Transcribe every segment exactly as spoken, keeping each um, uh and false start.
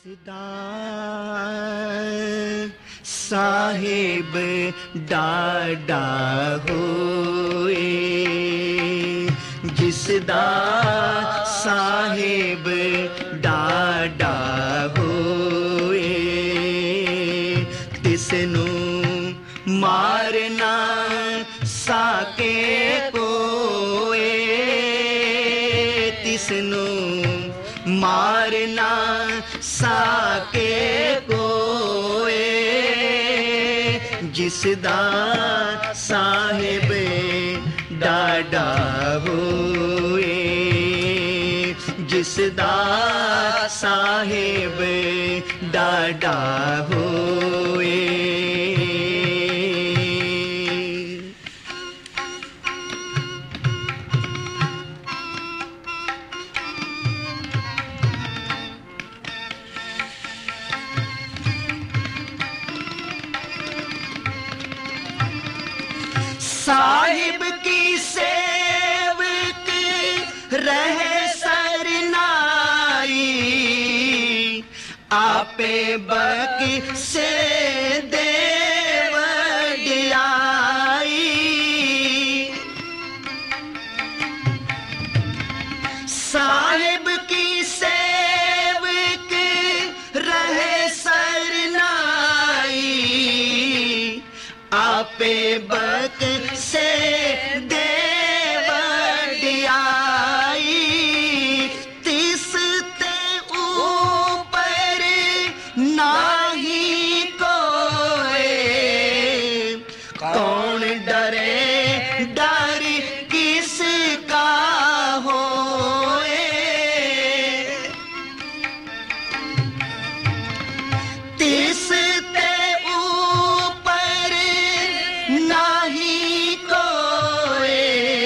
जिसदा साहिब डाडा होए, जिसदा साहिब डाडा होए, तिसनू मारना साके कोए, तिसनू मारना साके कोए, जिसदा साहिब डाडा होए, जिसदा साहिब डाडा होए। साहिब की सेवक रहे सरनाई, आपे बक से दे वडियाई। साहिब की सेवक रहे सरनाई, आपे बक से दे वडियाई। तिस ते ऊपर नाही कोई, कौन डरे डर किसका होए। तिस ते ऊपर नाही कोई,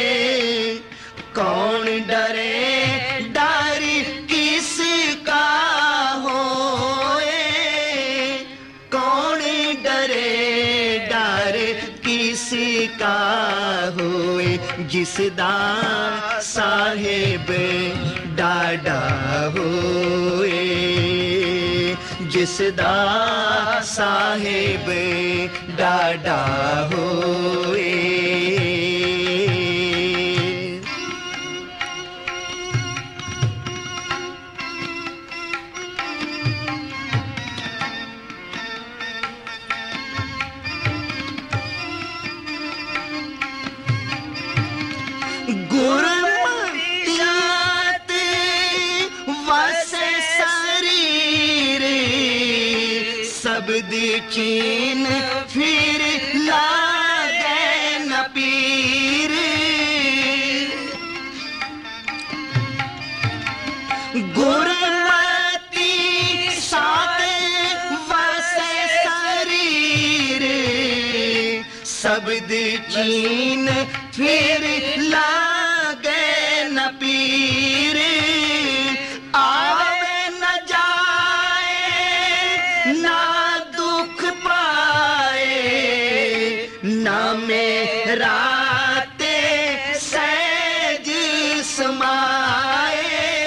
कौन डरे डर किसका होए, कौन डरे डर किसका होए। जिसदा साहिब डाडा होए, जिसदा साहिब डाडा होए। गुरमतियात वसे शरीर, शब्द चीन फिर लागे न पीर। गुरमती साथ वसे शरीर, शब्द चीन फिर लागे न पीर। आवे न जाए ना दुख पाए, ना मेरा ते सहज समाए।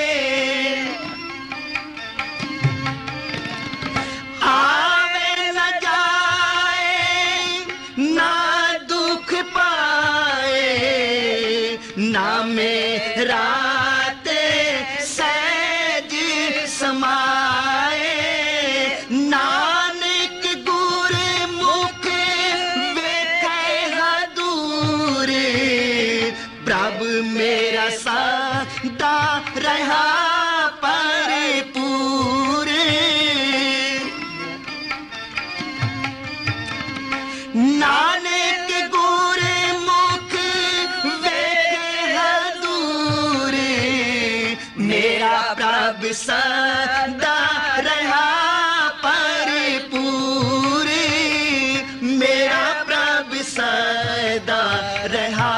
आवे न जाए ना दुख पाए, ना मेरा ते सहज समाए। नानक गुरमुख वेखे हदूर, प्रभ मेरा सदा रहा परिपूर। नानक गुरमुख वेखे हदूर, मेरा प्रभ सदा रहा परिपूर। मेरा प्रभ सदा रहा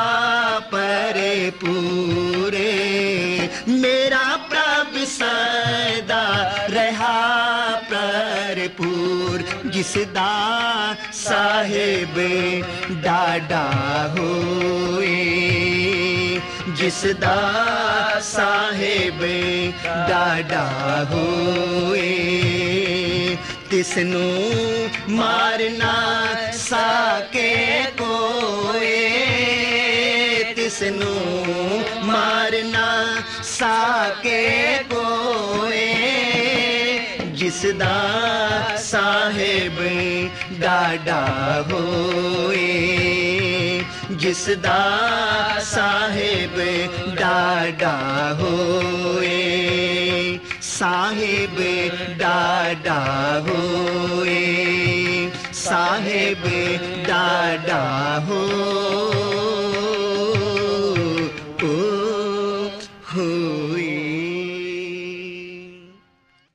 परिपूर। मेरा प्रभ सदा रहा परिपूर। जिसदा साहिब डाडा होए, जिसदा साहिब डाडा होए। तिसनू मारना साके कोए, तिसनू मारना साके कोए, जिसदा साहिब डाडा होए, जिसदा साहिब डाडा होए, साहिब डाडा होए, साहिब डाडा होए।